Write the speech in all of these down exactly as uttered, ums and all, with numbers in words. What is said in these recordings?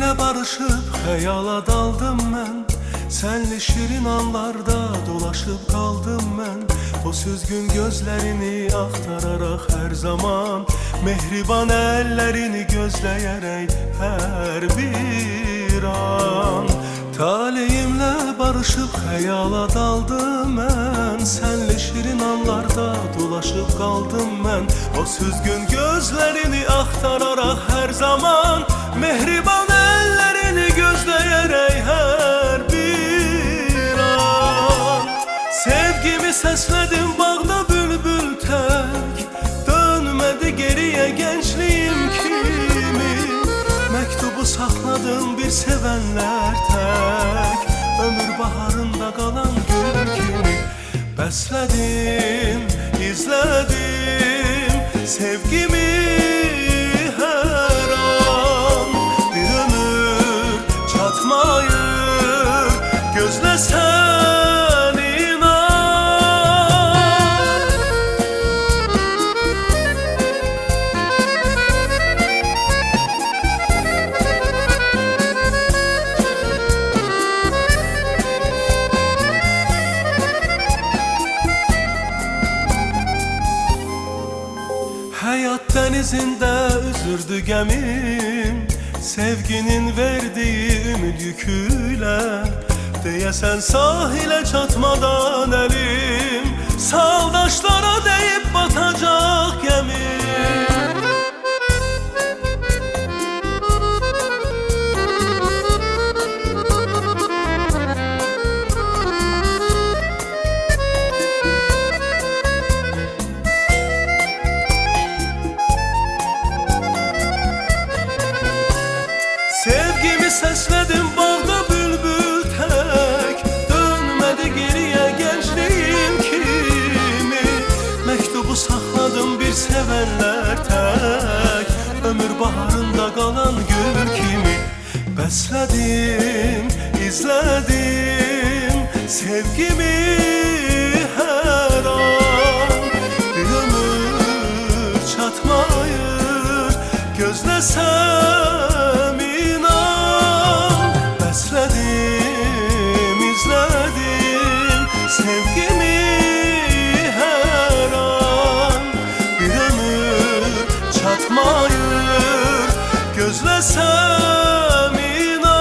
Sevgimle barışıp hayala daldım ben. Senli şirin anlarda dolaşıp kaldım ben. O süzgün gözlerini aktararak her zaman, mehriban ellerini gözleyerek her bir an. Talihimle barışıp hayala daldım ben. Senli şirin anlarda dolaşıp kaldım ben. O süzgün gözlerini aktararak her zaman, mehriban ellerini gözleyerek her bir an. Sevgimi sesledim bağda bülbül tek, dönmedi geriye gençliğim kimi. Mektubu sakladım bir sevenler tek, ömür baharında kalan gül kimi. Besledim, izledim sevgimi her an. Bir ömür çatmayır, gözlesen inan. Hayat denizinde üzürdü gemim, sevginin verdiği ümit yüküyle. Deyesen sahile çatmadan elim, saldaşlara deyip batacak gemi. Sevgimi sesledim bağda bülbül tek, dönmedi geriye gençliğim kimi. Mektubu sakladım bir sevenler tek, ömür baharında kalan gül kimi. Besledim, izledim sevgimi her an. Bir ömür çatmayır, gözlesem inan. Besledim, izledim sevgimi her an. Bir ömür çatmayır, gözlesem inan.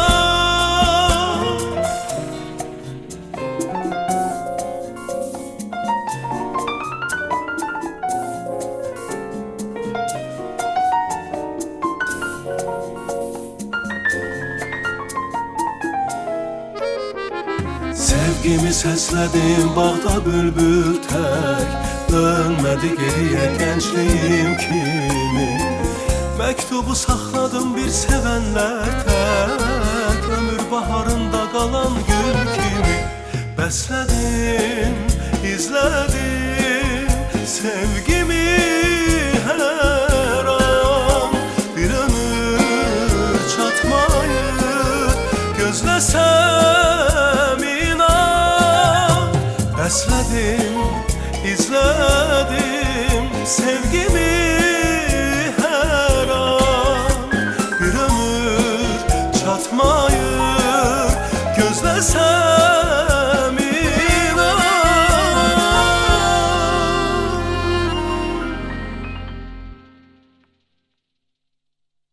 Sevgimi sesledim bağda bülbül tek, dönmedi geriye gençliğim kimi. Mektubu sakladım bir sevenler tek, ömür baharında kalan gül kimi. Besledim, izledim sevgimi her an. Bir ömür çatmayır, gözlesem inan. Besledim, izledim sevgimi